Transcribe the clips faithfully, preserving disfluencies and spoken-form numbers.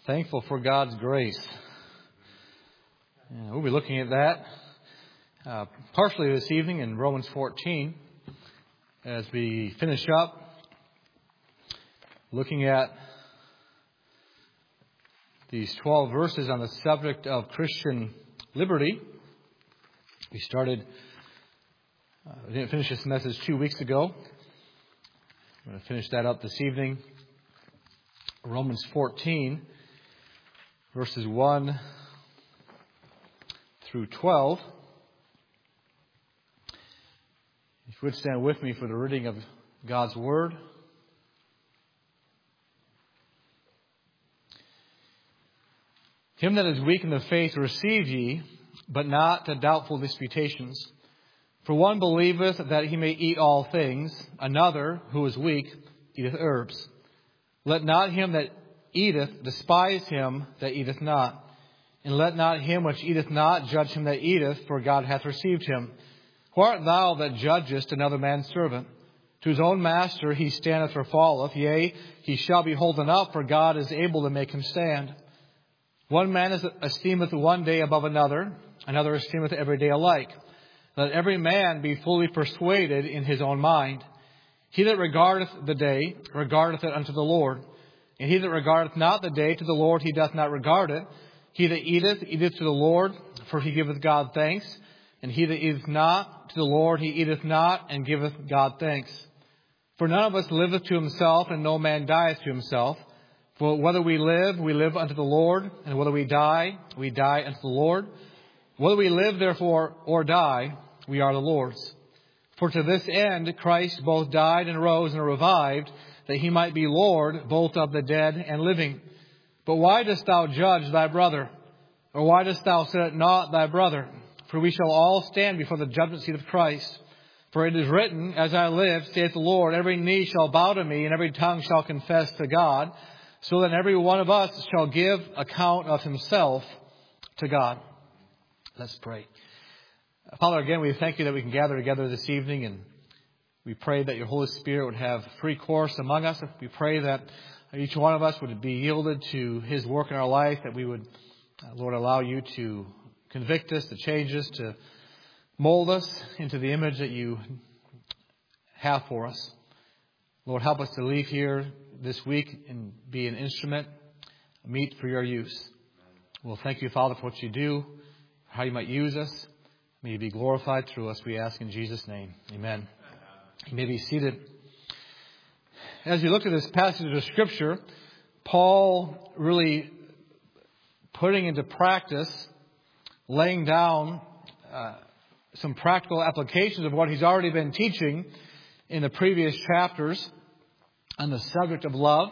Thankful for God's grace. And we'll be looking at that uh, partially this evening in Romans fourteen as we finish up looking at these twelve verses on the subject of Christian liberty. We started, uh, we didn't finish this message two weeks ago. I'm going to finish that up this evening. Romans fourteen, verses one through twelve. If you would stand with me for the reading of God's Word. Him that is weak in the faith receive ye, but not to doubtful disputations. For one believeth that he may eat all things, another, who is weak, eateth herbs. Let not him that eateth despise him that eateth not. And let not him which eateth not judge him that eateth, for God hath received him. Who art thou that judgest another man's servant? To his own master he standeth or falleth, yea, he shall be holden up, for God is able to make him stand. One man esteemeth one day above another, another esteemeth every day alike. Let every man be fully persuaded in his own mind. He that regardeth the day, regardeth it unto the Lord. And he that regardeth not the day, to the Lord he doth not regard it. He that eateth, eateth to the Lord, for he giveth God thanks. And he that eateth not, to the Lord he eateth not, and giveth God thanks. For none of us liveth to himself, and no man dieth to himself. For whether we live, we live unto the Lord, and whether we die, we die unto the Lord. Whether we live, therefore, or die, we are the Lord's. For to this end Christ both died and rose and revived, that he might be Lord both of the dead and living. But why dost thou judge thy brother? Or why dost thou set at naught thy brother? For we shall all stand before the judgment seat of Christ. For it is written, As I live, saith the Lord, every knee shall bow to me, and every tongue shall confess to God. So that every one of us shall give account of himself to God. Let's pray. Father, again, we thank you that we can gather together this evening, and we pray that your Holy Spirit would have free course among us. We pray that each one of us would be yielded to his work in our life, that we would, Lord, allow you to convict us, to change us, to mold us into the image that you have for us. Lord, help us to leave here this week and be an instrument, a meet for your use. Well, thank you, Father, for what you do, how you might use us. May you be glorified through us, we ask in Jesus' name. Amen. You may be seated. As you look at this passage of Scripture, Paul really putting into practice, laying down uh, some practical applications of what he's already been teaching in the previous chapters on the subject of love.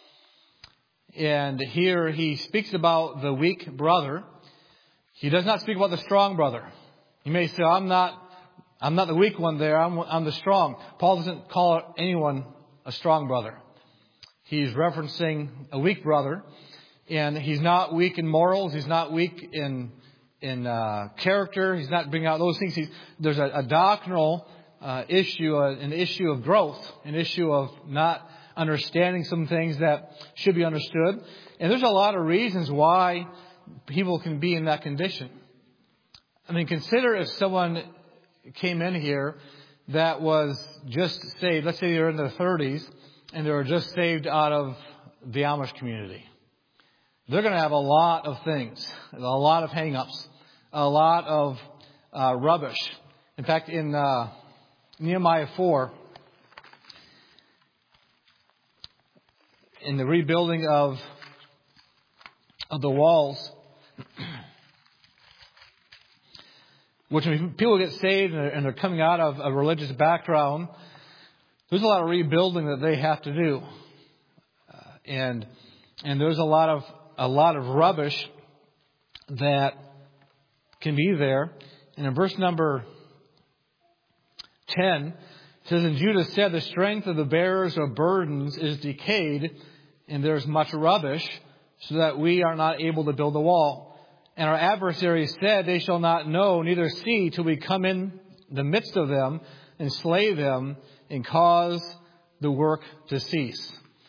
And here he speaks about the weak brother. He does not speak about the strong brother. You may say, I'm not I'm not the weak one there, I'm, I'm the strong. Paul doesn't call anyone a strong brother. He's referencing a weak brother. And he's not weak in morals. He's not weak in in uh, character. He's not bringing out those things. He's, there's a, a doctrinal uh, issue, uh, an issue of growth, an issue of not understanding some things that should be understood. And there's a lot of reasons why people can be in that condition. I mean, consider if someone came in here that was just saved. Let's say they're in their thirties and they were just saved out of the Amish community. They're going to have a lot of things, a lot of hang-ups, a lot of uh, rubbish. In fact, in uh, Nehemiah four, in the rebuilding of of the walls, which when people get saved and they're, and they're coming out of a religious background, there's a lot of rebuilding that they have to do, uh, and and there's a lot of a lot of rubbish that can be there. And in verse number ten, it says, And Judah said, The strength of the bearers of burdens is decayed, and there's much rubbish, so that we are not able to build the wall. And our adversaries said, They shall not know, neither see, till we come in the midst of them, and slay them, and cause the work to cease.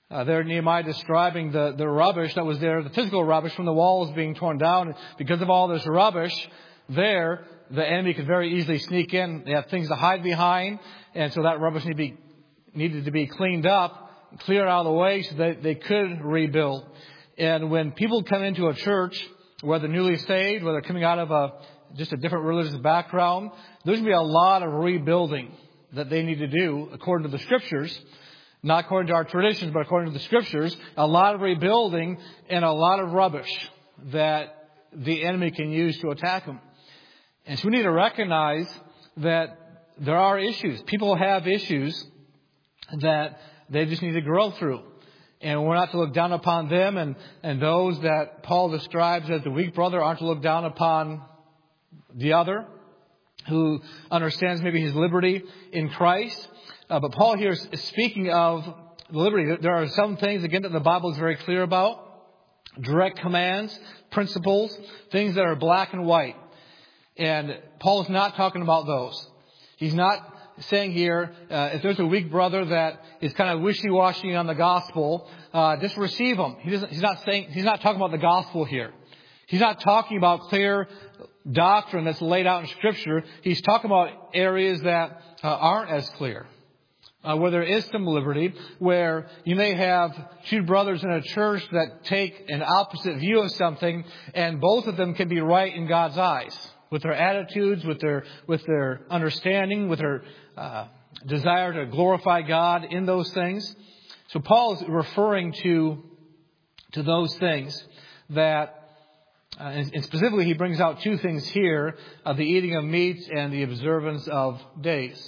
Uh, there Nehemiah describing the, the rubbish that was there, the physical rubbish from the walls being torn down. Because of all this rubbish there, the enemy could very easily sneak in. They have things to hide behind. And so that rubbish needed to be, needed to be cleaned up, cleared out of the way so that they could rebuild. And when people come into a church, whether newly saved, whether coming out of a just a different religious background, there's going to be a lot of rebuilding that they need to do according to the Scriptures. Not according to our traditions, but according to the Scriptures. A lot of rebuilding and a lot of rubbish that the enemy can use to attack them. And so we need to recognize that there are issues. People have issues that they just need to grow through. And we're not to look down upon them. And, and those that Paul describes as the weak brother aren't to look down upon the other who understands maybe his liberty in Christ. Uh, but Paul here is speaking of liberty. There are some things, again, that the Bible is very clear about. Direct commands, principles, things that are black and white. And Paul is not talking about those. He's not saying here, uh, if there's a weak brother that is kind of wishy-washy on the gospel, uh, just receive him. He doesn't, he's not saying, he's not talking about the gospel here. He's not talking about clear doctrine that's laid out in Scripture. He's talking about areas that uh, aren't as clear. Uh, where there is some liberty, where you may have two brothers in a church that take an opposite view of something, and both of them can be right in God's eyes, with their attitudes, with their with their understanding, with their uh, desire to glorify God in those things. So Paul is referring to to those things that, uh, and, and specifically he brings out two things here: uh, the eating of meats and the observance of days,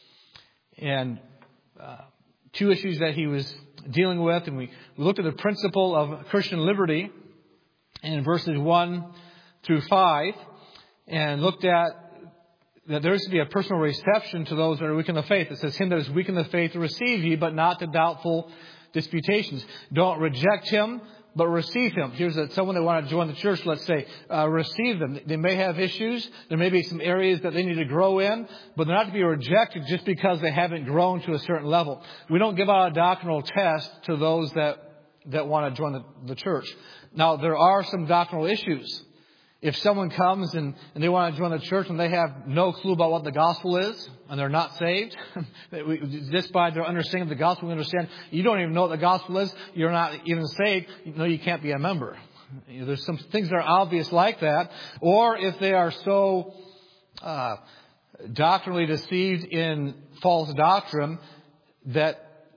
and Uh, two issues that he was dealing with. And we, we looked at the principle of Christian liberty in verses one through five, and looked at that there is to be a personal reception to those that are weak in the faith. It says, him that is weak in the faith receive ye, but not to doubtful disputations. Don't reject him, but receive him. Here's a, someone that want to join the church, let's say, uh, receive them. They may have issues. There may be some areas that they need to grow in, but they're not to be rejected just because they haven't grown to a certain level. We don't give out a doctrinal test to those that, that want to join the, the church. Now, there are some doctrinal issues. If someone comes and, and they want to join the church and they have no clue about what the gospel is, and they're not saved, just by their understanding of the gospel, we understand you don't even know what the gospel is, you're not even saved, you know you can't be a member. You know, there's some things that are obvious like that. Or if they are so uh, doctrinally deceived in false doctrine that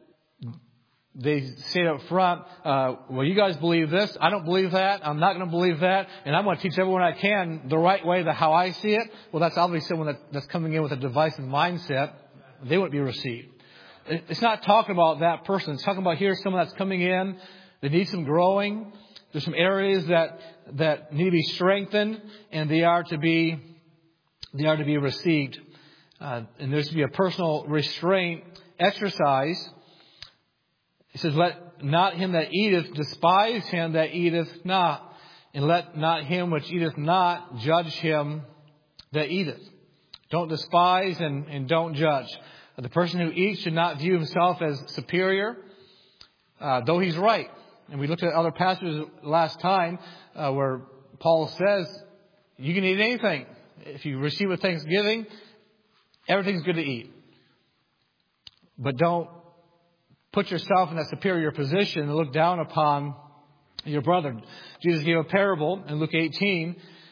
they say up front, uh, well, you guys believe this. I don't believe that. I'm not going to believe that. And I'm going to teach everyone I can the right way, the how I see it. Well, that's obviously someone that, that's coming in with a divisive mindset. They wouldn't be received. It's not talking about that person. It's talking about here's someone that's coming in. They need some growing. There's some areas that, that need to be strengthened, and they are to be, they are to be received. Uh, and there's to be a personal restraint exercise. He says, let not him that eateth despise him that eateth not. And let not him which eateth not judge him that eateth. Don't despise and, and don't judge. The person who eats should not view himself as superior, uh, though he's right. And we looked at other passages last time uh, where Paul says, you can eat anything. If you receive with thanksgiving, everything's good to eat. But don't put yourself in a superior position and look down upon your brother. Jesus gave a parable in Luke eighteen,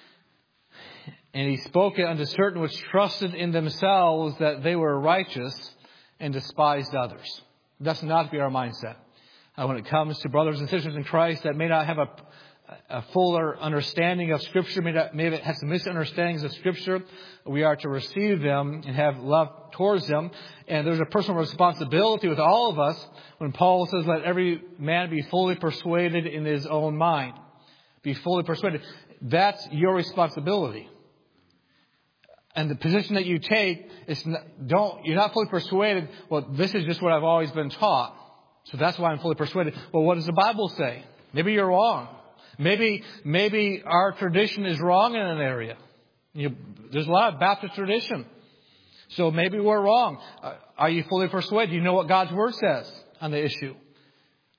and he spoke it unto certain which trusted in themselves that they were righteous and despised others. That's not to be our mindset. Uh, when it comes to brothers and sisters in Christ that may not have a, a fuller understanding of Scripture, may, not, may have some misunderstandings of Scripture, we are to receive them and have love towards them. And there's a personal responsibility with all of us when Paul says, let every man be fully persuaded in his own mind. Be fully persuaded. That's your responsibility. And the position that you take is not, don't, you're not fully persuaded. Well, this is just what I've always been taught. So that's why I'm fully persuaded. Well, what does the Bible say? Maybe you're wrong. Maybe, maybe our tradition is wrong in an area. You, there's a lot of Baptist tradition. So maybe we're wrong. Uh, are you fully persuaded? Do you know what God's Word says on the issue?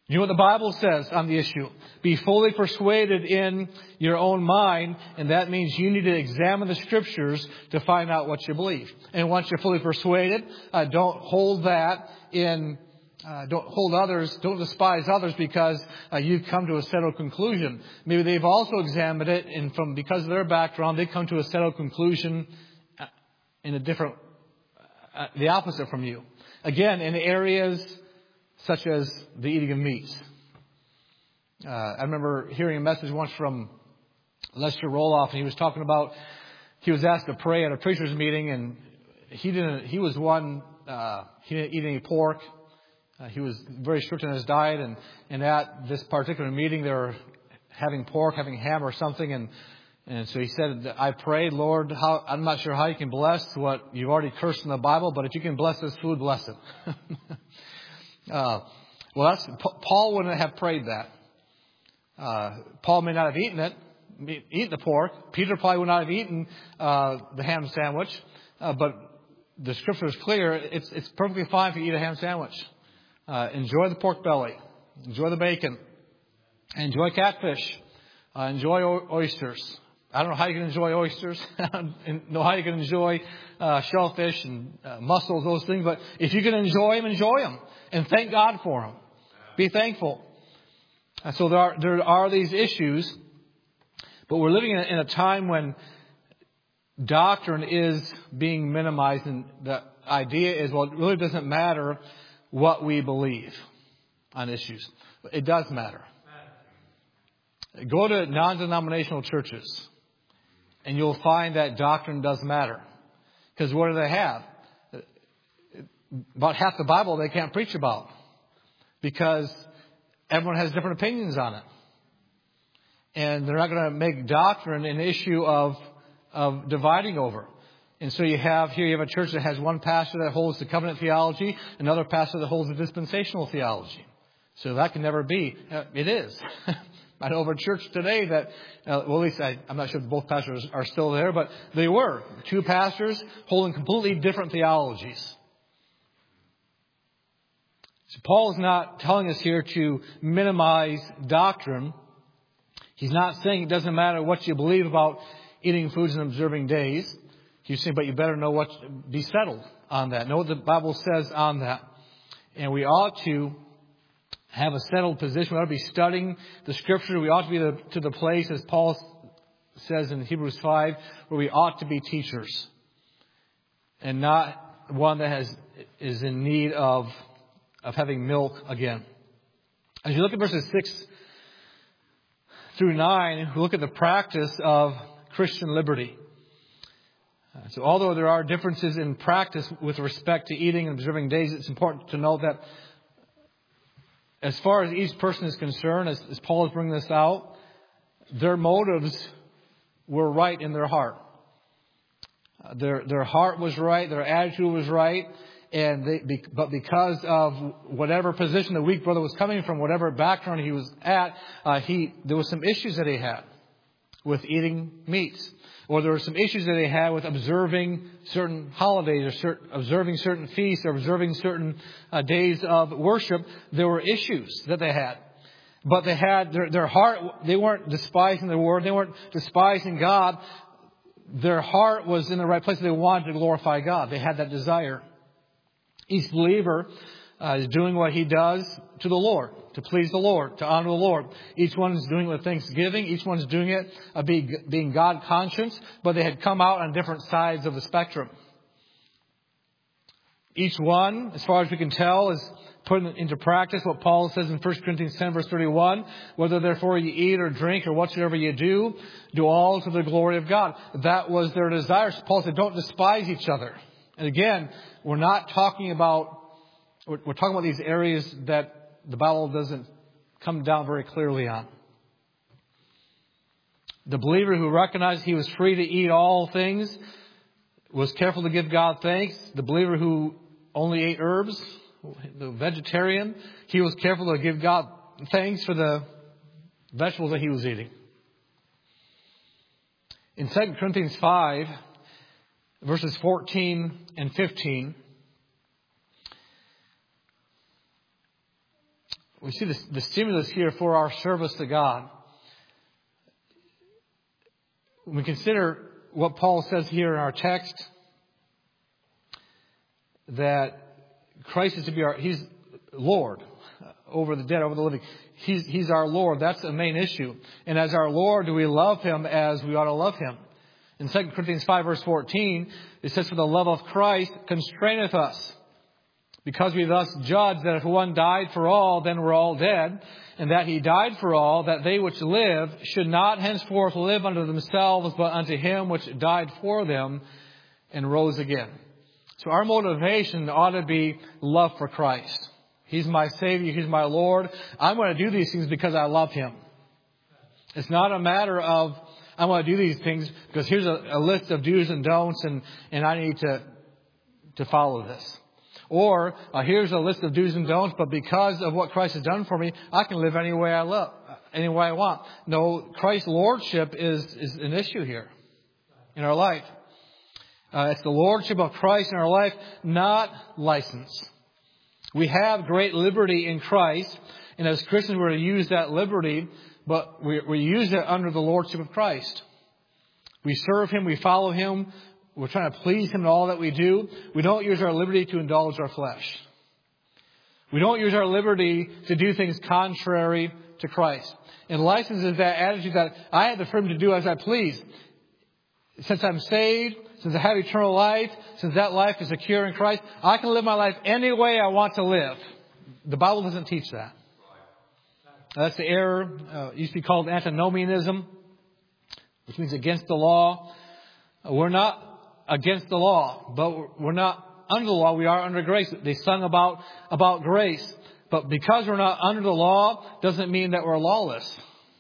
You know what the Bible says on the issue? Be fully persuaded in your own mind, and that means you need to examine the Scriptures to find out what you believe. And once you're fully persuaded, uh, don't hold that in, uh, don't hold others, don't despise others because uh, you've come to a settled conclusion. Maybe they've also examined it, and from because of their background, they come to a settled conclusion in a different, uh, the opposite from you. Again, in areas such as the eating of meats. Uh, I remember hearing a message once from Lester Roloff, and he was talking about, he was asked to pray at a preacher's meeting, and he didn't, he was one, uh, he didn't eat any pork. Uh, he was very strict on his diet, and, and at this particular meeting, they were having pork, having ham or something, and And so he said, I prayed, Lord, how, I'm not sure how you can bless what you've already cursed in the Bible, but if you can bless this food, bless it. uh, well, that's, Paul wouldn't have prayed that. Uh, Paul may not have eaten it, eaten the pork. Peter probably would not have eaten uh, the ham sandwich. Uh, but the Scripture is clear. It's, it's perfectly fine if you eat a ham sandwich. Uh, enjoy the pork belly. Enjoy the bacon. Enjoy catfish. Uh, enjoy o- oysters. I don't know how you can enjoy oysters. I don't know how you can enjoy uh, shellfish and uh, mussels, those things. But if you can enjoy them, enjoy them. And thank God for them. Be thankful. And so there are, there are these issues. But we're living in a, in a time when doctrine is being minimized. And the idea is, well, it really doesn't matter what we believe on issues. It does matter. Go to non-denominational churches, and you'll find that doctrine does matter. Because what do they have? About half the Bible they can't preach about. Because everyone has different opinions on it. And they're not going to make doctrine an issue of, of dividing over. And so you have, here you have a church that has one pastor that holds the covenant theology, another pastor that holds the dispensational theology. So that can never be. It is. I know of a church today that, uh, well, at least I, I'm not sure if both pastors are still there, but they were. Two pastors holding completely different theologies. So Paul is not telling us here to minimize doctrine. He's not saying it doesn't matter what you believe about eating foods and observing days. He's saying, but you better know what, be settled on that. Know what the Bible says on that. And we ought to have a settled position. We ought to be studying the Scripture. We ought to be the, to the place, as Paul says in Hebrews five, where we ought to be teachers. And not one that has is in need of, of having milk again. As you look at verses six through nine, we look at the practice of Christian liberty. So although there are differences in practice with respect to eating and observing days, it's important to note that as far as each person is concerned, as, as Paul is bringing this out, their motives were right in their heart. Uh, their their heart was right, their attitude was right, and they, be, but because of whatever position the weak brother was coming from, whatever background he was at, uh, he there was some issues that he had with eating meats. Or there were some issues that they had with observing certain holidays or certain, observing certain feasts or observing certain uh, days of worship. There were issues that they had. But they had their, their heart, they weren't despising the Word. They weren't despising God. Their heart was in the right place. They wanted to glorify God. They had that desire. Each believer uh, is doing what he does to the Lord, to please the Lord, to honor the Lord. Each one is doing it with thanksgiving. Each one is doing it uh, being, being God conscious, but they had come out on different sides of the spectrum. Each one, as far as we can tell, is putting into practice what Paul says in First Corinthians ten, verse thirty-one. Whether therefore you eat or drink or whatsoever you do, do all to the glory of God. That was their desire. So Paul said, don't despise each other. And again, we're not talking about, we're, we're talking about these areas that the Bible doesn't come down very clearly on. The believer who recognized he was free to eat all things was careful to give God thanks. The believer who only ate herbs, the vegetarian, he was careful to give God thanks for the vegetables that he was eating. In Second Corinthians five, verses fourteen and fifteen, we see the, the stimulus here for our service to God. When we consider what Paul says here in our text, that Christ is to be our, He's Lord over the dead, over the living. He's, he's our Lord. That's the main issue. And as our Lord, do we love Him as we ought to love Him? In Second Corinthians five, verse fourteen, it says, "For the love of Christ constraineth us, because we thus judge that if one died for all, then we're all dead, and that He died for all, that they which live should not henceforth live unto themselves, but unto Him which died for them and rose again." So our motivation ought to be love for Christ. He's my Savior. He's my Lord. I'm going to do these things because I love Him. It's not a matter of, I want to do these things because here's a, a list of do's and don'ts, and, and I need to, to follow this. Or uh, here's a list of do's and don'ts, but because of what Christ has done for me, I can live any way I love, any way I want. No, Christ's lordship is, is an issue here in our life. Uh, it's the lordship of Christ in our life, not license. We have great liberty in Christ, and as Christians we're to use that liberty, but we, we use it under the lordship of Christ. We serve Him, we follow Him, we're trying to please Him in all that we do. We don't use our liberty to indulge our flesh. We don't use our liberty to do things contrary to Christ. And license is that attitude that I have the freedom to do as I please. Since I'm saved, since I have eternal life, since that life is secure in Christ, I can live my life any way I want to live. The Bible doesn't teach that. That's the error. Uh, it used to be called antinomianism, which means against the law. We're not against the law, but we're not under the law. We are under grace. They sung about, about grace. But because we're not under the law, doesn't mean that we're lawless.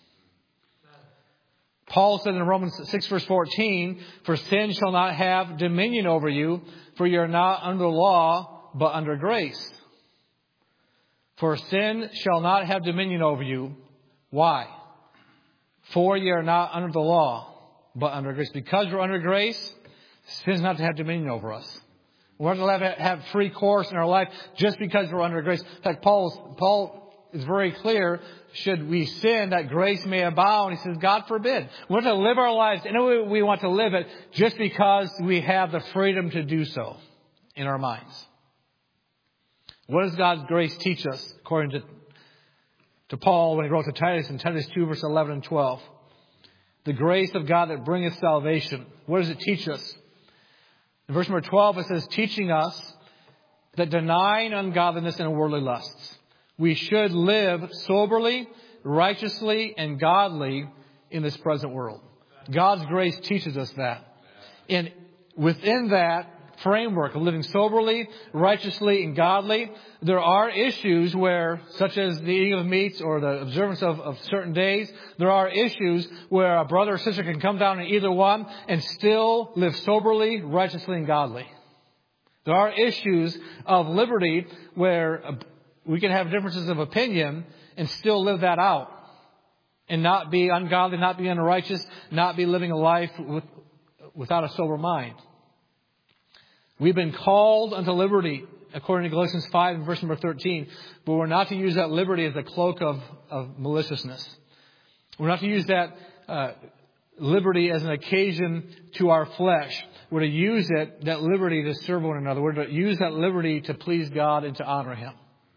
Paul said in Romans six, verse fourteen, "For sin shall not have dominion over you, for you are not under the law, but under grace." For sin shall not have dominion over you. Why? For you are not under the law, but under grace. Because we're under grace, sin is not to have dominion over us. We're not to have, have free course in our life just because we're under grace. In fact, Paul's, Paul is very clear. Should we sin, that grace may abound? He says, God forbid. We want to live our lives in a way we want to live it just because we have the freedom to do so in our minds. What does God's grace teach us, according to, to Paul when he wrote to Titus in Titus two, verse eleven and twelve? The grace of God that bringeth salvation. What does it teach us? In verse number twelve, it says, teaching us that denying ungodliness and worldly lusts, we should live soberly, righteously, and godly in this present world. God's grace teaches us that. And within that framework of living soberly, righteously, and godly, there are issues where, such as the eating of meats or the observance of, of certain days, there are issues where a brother or sister can come down in either one and still live soberly, righteously, and godly. There are issues of liberty where we can have differences of opinion and still live that out. And not be ungodly, not be unrighteous, not be living a life with, without a sober mind. We've been called unto liberty, according to Galatians five and verse number thirteen. But we're not to use that liberty as a cloak of, of maliciousness. We're not to use that uh, liberty as an occasion to our flesh. We're to use it, that liberty, to serve one another. We're to use that liberty to please God and to honor Him.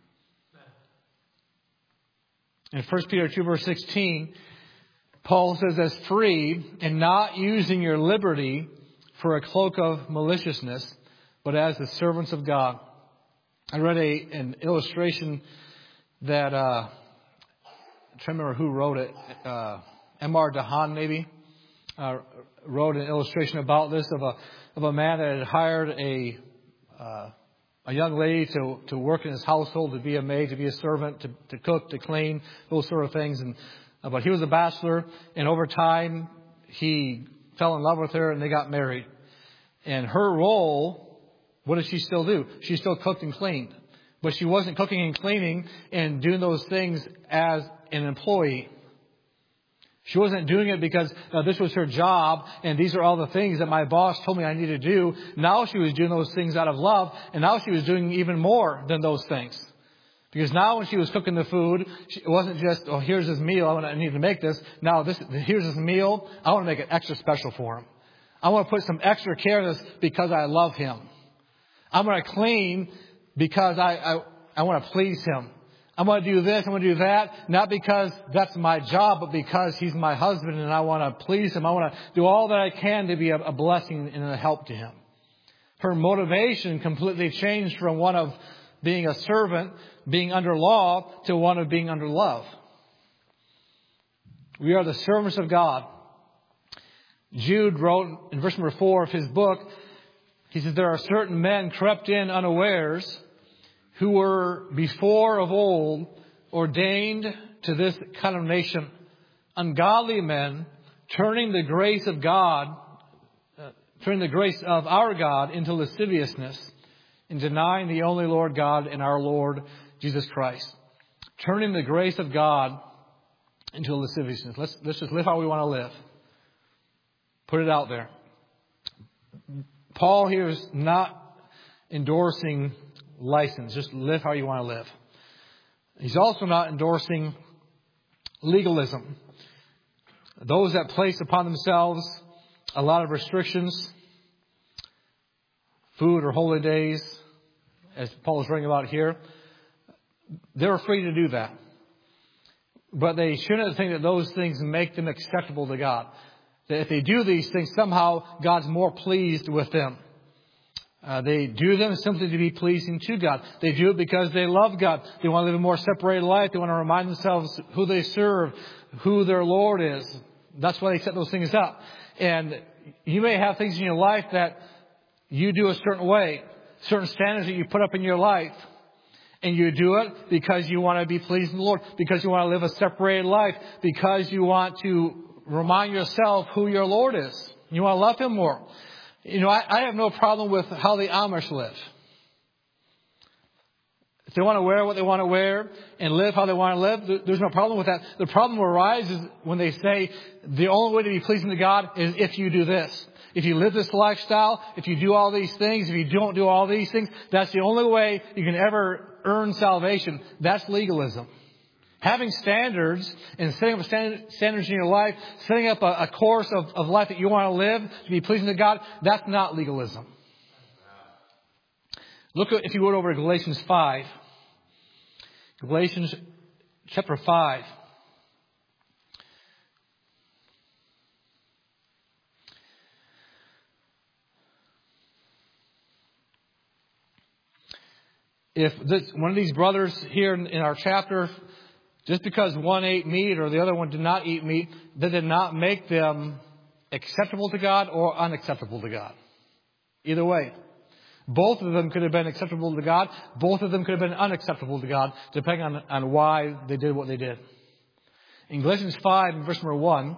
In First Peter two, verse sixteen, Paul says, as free and not using your liberty for a cloak of maliciousness, but as the servants of God. I read a, an illustration that, uh, I'm trying to remember who wrote it, uh, M R DeHaan maybe, uh, wrote an illustration about this of a, of a man that had hired a, uh, a young lady to, to work in his household, to be a maid, to be a servant, to, to cook, to clean, those sort of things. And, uh, but he was a bachelor, and over time he fell in love with her and they got married. And her role, what did she still do? She still cooked and cleaned. But she wasn't cooking and cleaning and doing those things as an employee. She wasn't doing it because uh, this was her job and these are all the things that my boss told me I need to do. Now she was doing those things out of love, and now she was doing even more than those things. Because now when she was cooking the food, it wasn't just, oh, here's his meal. I, want to, I need to make this. Now, this, here's his meal. I want to make it extra special for him. I want to put some extra care in this because I love him. I'm going to clean because I, I, I want to please him. I'm going to do this. I'm going to do that. Not because that's my job, but because he's my husband and I want to please him. I want to do all that I can to be a, a blessing and a help to him. Her motivation completely changed from one of being a servant, being under law, to one of being under love. We are the servants of God. Jude wrote in verse number four of his book, he says, there are certain men crept in unawares who were before of old ordained to this condemnation. Ungodly men turning the grace of God, uh, turning the grace of our God into lasciviousness, in denying the only Lord God and our Lord Jesus Christ. Turning the grace of God into lasciviousness. Let's, let's just live how we want to live. Put it out there. Paul here is not endorsing license. Just live how you want to live. He's also not endorsing legalism. Those that place upon themselves a lot of restrictions, food or holy days, as Paul is writing about here, they're free to do that. But they shouldn't think that those things make them acceptable to God. That if they do these things, somehow God's more pleased with them. Uh, they do them simply to be pleasing to God. They do it because they love God. They want to live a more separated life. They want to remind themselves who they serve, who their Lord is. That's why they set those things up. And you may have things in your life that you do a certain way, certain standards that you put up in your life. And you do it because you want to be pleasing the Lord, because you want to live a separated life, because you want to remind yourself who your Lord is. You want to love Him more. You know, I, I have no problem with how the Amish live. If they want to wear what they want to wear and live how they want to live, there's no problem with that. The problem arises when they say the only way to be pleasing to God is if you do this. If you live this lifestyle, if you do all these things, if you don't do all these things, that's the only way you can ever earn salvation. That's legalism. Having standards and setting up standards in your life, setting up a, a course of, of life that you want to live to be pleasing to God, that's not legalism. Look at, if you would, over Galatians five. Galatians chapter five. If this, one of these brothers here in, in our chapter, just because one ate meat or the other one did not eat meat, that did not make them acceptable to God or unacceptable to God. Either way. Both of them could have been acceptable to God. Both of them could have been unacceptable to God, depending on, on why they did what they did. In Galatians five, verse number one,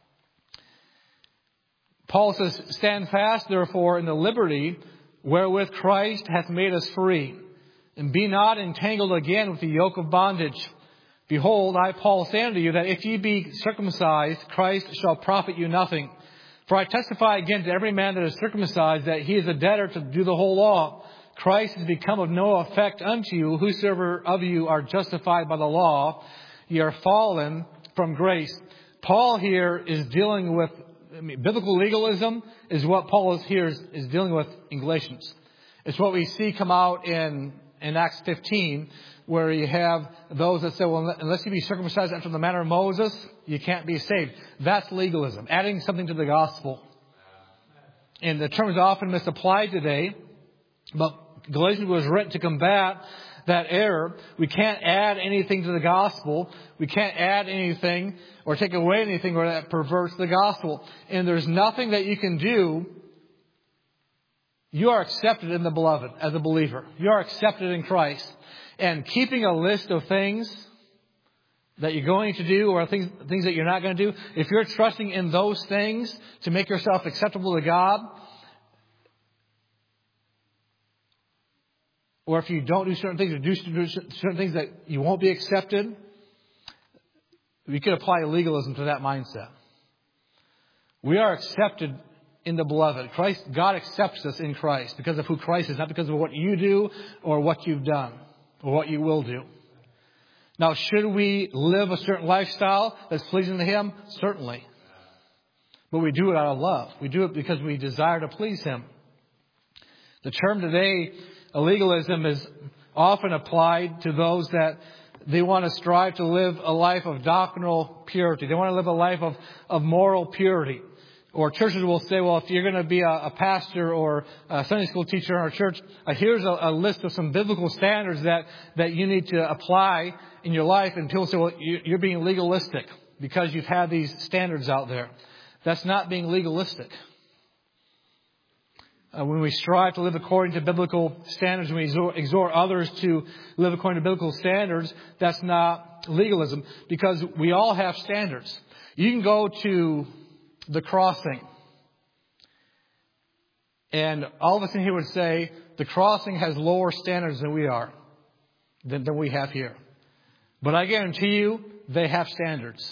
Paul says, stand fast, therefore, in the liberty wherewith Christ hath made us free, and be not entangled again with the yoke of bondage. Behold, I, Paul, say unto you that if ye be circumcised, Christ shall profit you nothing. For I testify again to every man that is circumcised that he is a debtor to do the whole law. Christ is become of no effect unto you. Whosoever of you are justified by the law, ye are fallen from grace. Paul here is dealing with, I mean, biblical legalism is what Paul is here is, is dealing with in Galatians. It's what we see come out in, in Acts fifteen, where you have those that say, well, unless you be circumcised after the manner of Moses, you can't be saved. That's legalism, adding something to the gospel. And the term is often misapplied today, but Galatians was written to combat that error. We can't add anything to the gospel. We can't add anything or take away anything or that perverts the gospel. And there's nothing that you can do. You are accepted in the beloved as a believer. You are accepted in Christ. And keeping a list of things that you're going to do or things, things that you're not going to do, if you're trusting in those things to make yourself acceptable to God, or if you don't do certain things or do certain things that you won't be accepted, we could apply legalism to that mindset. We are accepted in the beloved. Christ, God accepts us in Christ because of who Christ is, not because of what you do or what you've done or what you will do. Now, should we live a certain lifestyle that's pleasing to Him? Certainly. But we do it out of love. We do it because we desire to please Him. The term today, legalism, is often applied to those that they want to strive to live a life of doctrinal purity. They want to live a life of, of moral purity. Or churches will say, well, if you're going to be a, a pastor or a Sunday school teacher in our church, uh, here's a, a list of some biblical standards that, that you need to apply in your life. And people say, well, you, you're being legalistic because you've had these standards out there. That's not being legalistic. Uh, when we strive to live according to biblical standards, when we exhort, exhort others to live according to biblical standards, that's not legalism, because we all have standards. You can go to the crossing, and all of us in here would say the crossing has lower standards than we are, than, than we have here. But I guarantee you, they have standards.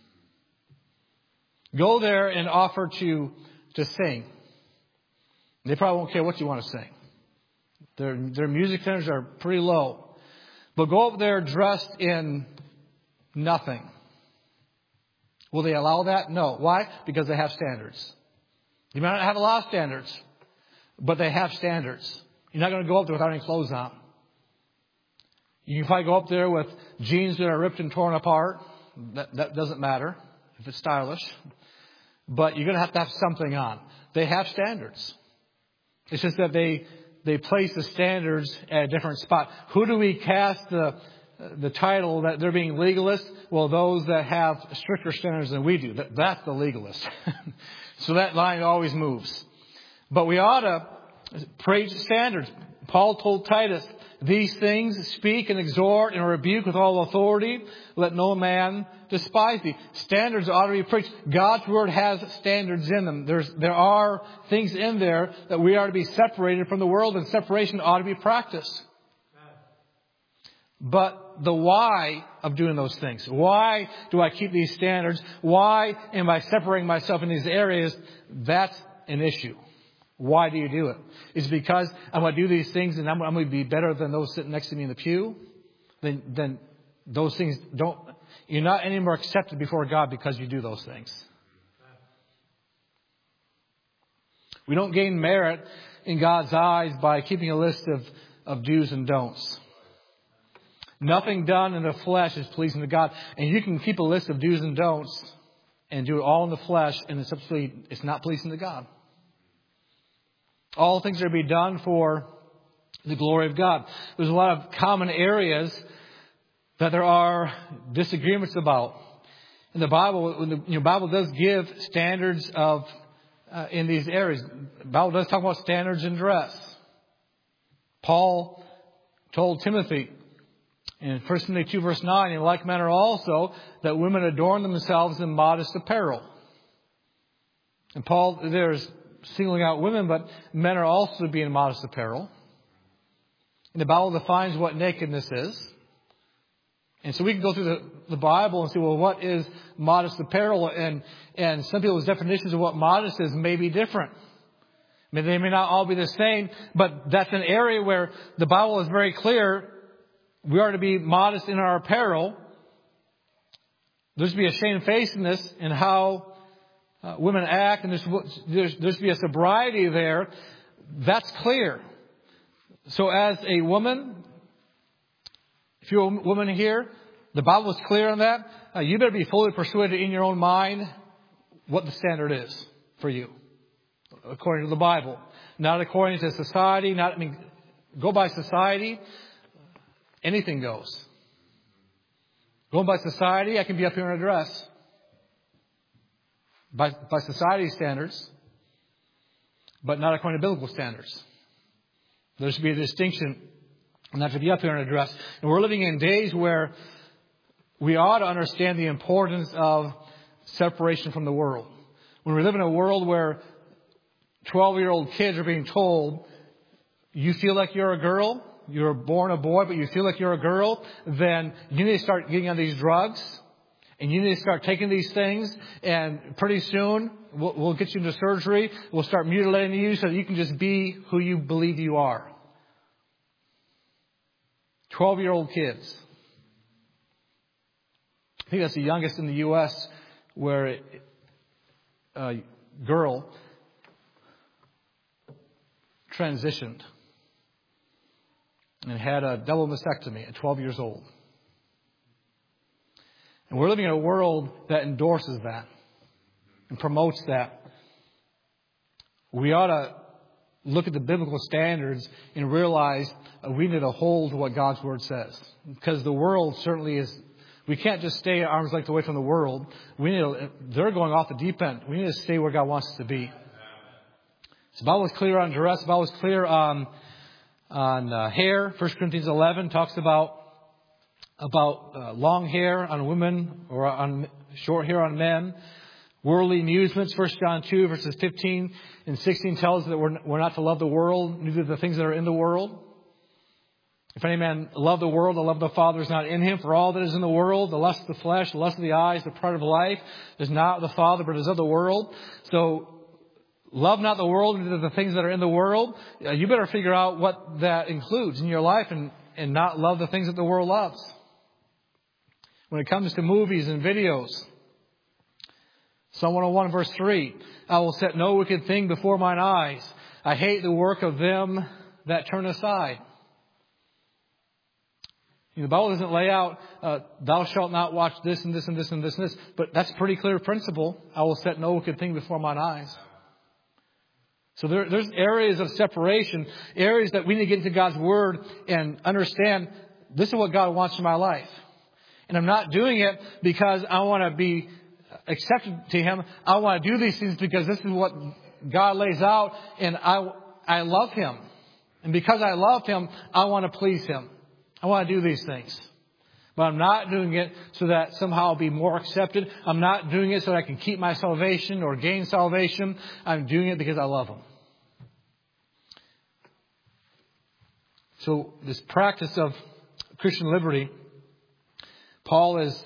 Go there and offer to, to sing. They probably won't care what you want to sing. Their, their music standards are pretty low. But go up there dressed in nothing. Will they allow that? No. Why? Because they have standards. You might not have a lot of standards, but they have standards. You're not going to go up there without any clothes on. You can probably go up there with jeans that are ripped and torn apart. That, that doesn't matter if it's stylish. But you're going to have to have something on. They have standards. It's just that they they place the standards at a different spot. Who do we cast the the title that they're being legalist? Well, those that have stricter standards than we do. That, that's the legalist. So that line always moves. But we ought to praise standards. Paul told Titus, these things speak and exhort and rebuke with all authority. Let no man despise thee. Standards ought to be preached. God's Word has standards in them. There's, there are things in there that we are to be separated from the world, and separation ought to be practiced. But the why of doing those things, why do I keep these standards? Why am I separating myself in these areas? That's an issue. Why do you do it? Is it because I'm going to do these things and I'm, I'm going to be better than those sitting next to me in the pew? Then, then those things don't, you're not any more accepted before God because you do those things. We don't gain merit in God's eyes by keeping a list of, of do's and don'ts. Nothing done in the flesh is pleasing to God. And you can keep a list of do's and don'ts and do it all in the flesh, and it's absolutely, it's not pleasing to God. All things are to be done for the glory of God. There's a lot of common areas that there are disagreements about. In the Bible, when the you know, Bible does give standards of uh, in these areas. The Bible does talk about standards in dress. Paul told Timothy in First Timothy two verse nine, in like manner also, that women adorn themselves in modest apparel. And Paul, there's singling out women, but men are also to be in modest apparel. And the Bible defines what nakedness is. And so we can go through the, the Bible and see, well, what is modest apparel? And, and some people's definitions of what modest is may be different. I mean, they may not all be the same, but that's an area where the Bible is very clear. We are to be modest in our apparel. There's to be a shamefacedness in how Uh, women act, and there's, there's, there's to be a sobriety there. That's clear. So as a woman, if you're a woman here, the Bible is clear on that. Uh, you better be fully persuaded in your own mind what the standard is for you, according to the Bible. Not according to society, not, I mean, go by society, anything goes. Going by society, I can be up here in a dress. By, by society's standards, but not according to biblical standards. There should be a distinction, not to be up here in a dress. And we're living in days where we ought to understand the importance of separation from the world. When we live in a world where twelve-year-old kids are being told, you feel like you're a girl, you were born a boy, but you feel like you're a girl, then you need to start getting on these drugs. And you need to start taking these things, and pretty soon we'll, we'll get you into surgery. We'll start mutilating you so that you can just be who you believe you are. Twelve-year-old kids. think that's the youngest in the U S where a girl transitioned and had a double mastectomy at twelve years old. And we're living in a world that endorses that and promotes that. We ought to look at the biblical standards and realize we need to hold to what God's Word says. Because the world certainly is, we can't just stay at arm's length away from the world. We need to, they're going off the deep end. We need to stay where God wants us to be. So the Bible is clear on dress. The Bible is clear on, on uh, hair. First Corinthians eleven talks about, about uh, long hair on women or on short hair on men. Worldly amusements, First John two, verses fifteen and sixteen tells us that we're, we're not to love the world, neither the things that are in the world. If any man love the world, the love of the Father is not in him. For all that is in the world, the lust of the flesh, the lust of the eyes, the pride of life, is not of the Father, but is of the world. So, love not the world, neither the things that are in the world. Uh, you better figure out what that includes in your life and, and not love the things that the world loves. When it comes to movies and videos, Psalm one oh one verse three, I will set no wicked thing before mine eyes. I hate the work of them that turn aside. You know, the Bible doesn't lay out, uh, thou shalt not watch this and this and this and this and this. But that's a pretty clear principle. I will set no wicked thing before mine eyes. So there, there's areas of separation, areas that we need to get into God's Word and understand this is what God wants in my life. And I'm not doing it because I want to be accepted to Him. I want to do these things because this is what God lays out, and I I love Him. And because I love Him, I want to please Him. I want to do these things. But I'm not doing it so that somehow I'll be more accepted. I'm not doing it so that I can keep my salvation or gain salvation. I'm doing it because I love Him. So this practice of Christian liberty, Paul is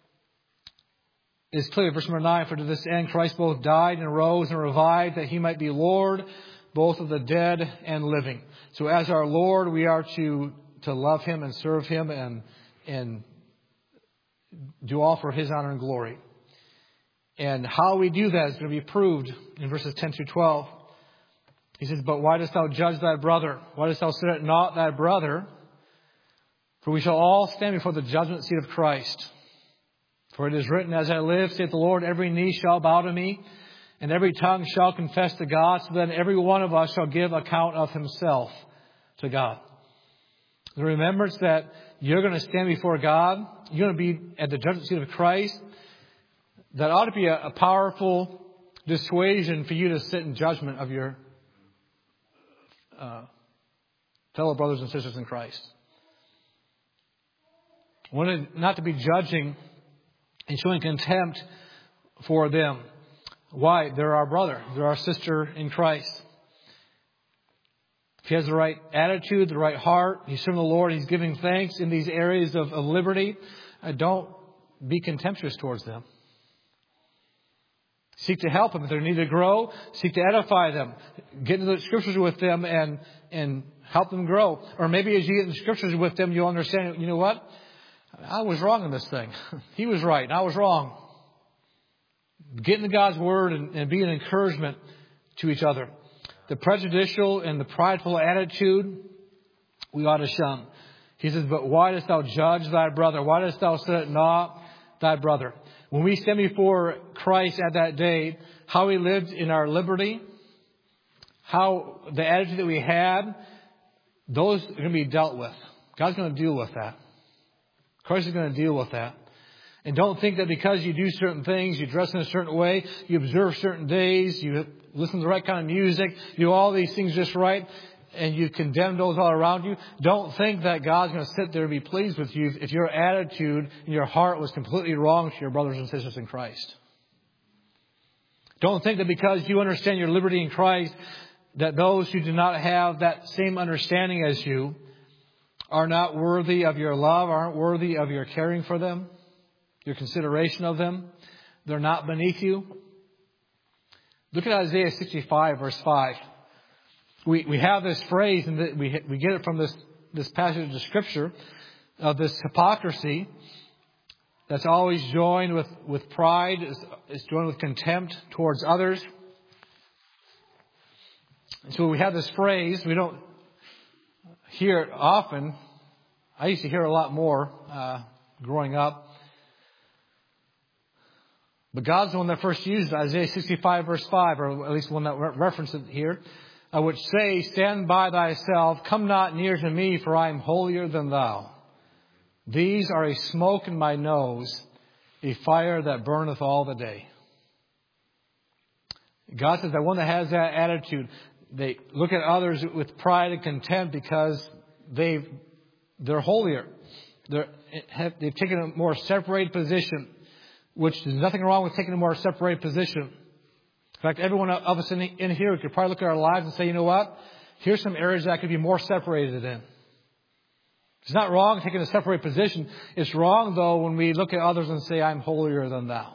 is clear. Verse number nine, for to this end Christ both died and arose and revived, that He might be Lord both of the dead and living. So as our Lord, we are to, to love Him and serve Him and, and do all for His honor and glory. And how we do that is going to be proved in verses ten through twelve. He says, but why dost thou judge thy brother? Why dost thou sit at naught thy brother? For we shall all stand before the judgment seat of Christ. For it is written, as I live, saith the Lord, every knee shall bow to me, and every tongue shall confess to God, so then every one of us shall give account of himself to God. The remembrance that you're going to stand before God, you're going to be at the judgment seat of Christ, that ought to be a, a powerful dissuasion for you to sit in judgment of your uh, fellow brothers and sisters in Christ. One, not to be judging and showing contempt for them. Why? They're our brother. They're our sister in Christ. If he has the right attitude, the right heart, he's serving the Lord, he's giving thanks in these areas of, of liberty, uh, don't be contemptuous towards them. Seek to help them if they need to grow. Seek to edify them. Get into the Scriptures with them and, and help them grow. Or maybe as you get in the Scriptures with them, you'll understand, you know what? I was wrong in this thing. He was right and I was wrong. Get into God's Word and, and be an encouragement to each other. The prejudicial and the prideful attitude we ought to shun. He says, but why dost thou judge thy brother? Why dost thou set at naught thy brother? When we stand before Christ at that day, how we lived in our liberty, how the attitude that we had, those are going to be dealt with. God's going to deal with that. Christ is going to deal with that. And don't think that because you do certain things, you dress in a certain way, you observe certain days, you listen to the right kind of music, you do all these things just right, and you condemn those all around you. Don't think that God's going to sit there and be pleased with you if your attitude and your heart was completely wrong to your brothers and sisters in Christ. Don't think that because you understand your liberty in Christ, that those who do not have that same understanding as you are not worthy of your love, aren't worthy of your caring for them, your consideration of them. They're not beneath you. Look at Isaiah sixty-five, verse five. We we have this phrase, and we we get it from this, this passage of Scripture, of this hypocrisy. that's always joined with, with pride, is, is joined with contempt towards others. And so we have this phrase, we don't hear it often. I used to hear it a lot more uh, growing up. But God's the one that first used it, Isaiah sixty-five verse five, or at least the one that re- referenced it here, uh, which say, stand by thyself, come not near to me, for I am holier than thou. These are a smoke in my nose, a fire that burneth all the day. God says that one that has that attitude, they look at others with pride and contempt because they've, they're holier. They're, have, they've taken a more separated position. Which there's nothing wrong with taking a more separated position. In fact, every one of us in, in here could probably look at our lives and say, you know what? Here's some areas that I could be more separated in. It's not wrong taking a separated position. It's wrong, though, when we look at others and say, I'm holier than thou.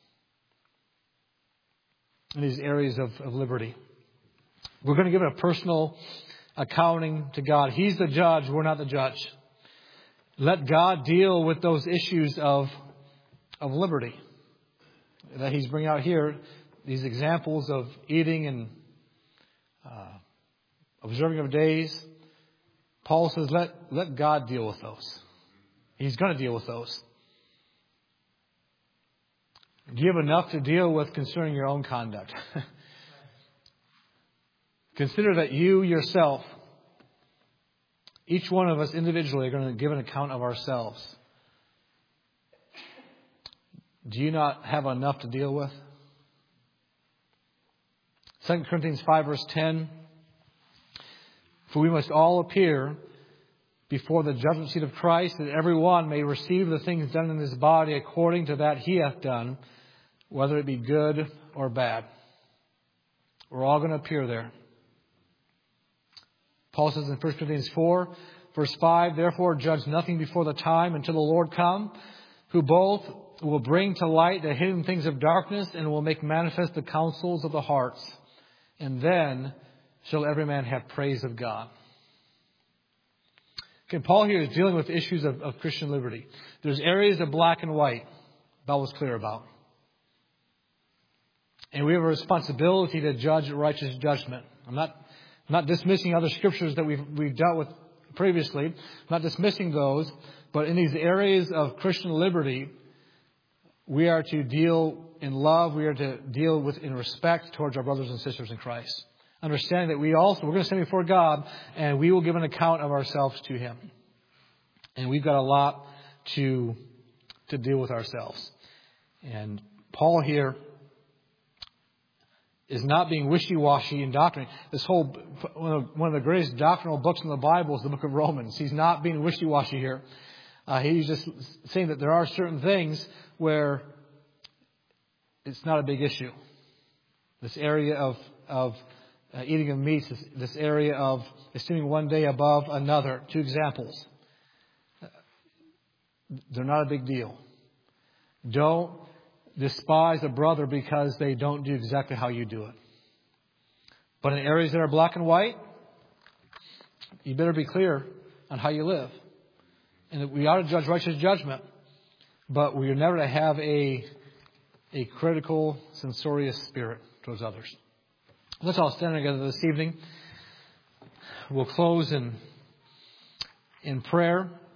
In these areas of, of liberty. We're going to give a personal accounting to God. He's the judge. We're not the judge. Let God deal with those issues of of liberty that he's bringing out here, these examples of eating and uh, observing of days. Paul says, let, let God deal with those. He's going to deal with those. Do you have enough to deal with concerning your own conduct? Consider that you yourself, each one of us individually, are going to give an account of ourselves. Do you not have enough to deal with? Second Corinthians five verse ten. For we must all appear before the judgment seat of Christ, that every one may receive the things done in his body according to that he hath done, whether it be good or bad. We're all going to appear there. Paul says in First Corinthians four, verse five, therefore judge nothing before the time until the Lord come, who both will bring to light the hidden things of darkness and will make manifest the counsels of the hearts. And then shall every man have praise of God. Okay, Paul here is dealing with issues of, of Christian liberty. There's areas of black and white the Bible's clear about. And we have a responsibility to judge righteous judgment. I'm not, I'm not dismissing other scriptures that we've, we've dealt with previously. I'm not dismissing those. But in these areas of Christian liberty, we are to deal in love. We are to deal with in respect towards our brothers and sisters in Christ. Understanding that we also, we're going to stand before God and we will give an account of ourselves to Him. And we've got a lot to, to deal with ourselves. And Paul here is not being wishy-washy in doctrine. This whole, one of, one of the greatest doctrinal books in the Bible is the book of Romans. He's not being wishy-washy here. Uh, he's just saying that there are certain things where it's not a big issue. This area of, of uh, eating of meats, this, this area of esteeming one day above another. Two examples. They're not a big deal. Don't despise a brother because they don't do exactly how you do it. But in areas that are black and white, you better be clear on how you live. And we ought to judge righteous judgment, but we are never to have a, a critical, censorious spirit towards others. Let's all stand together this evening. We'll close in, in prayer.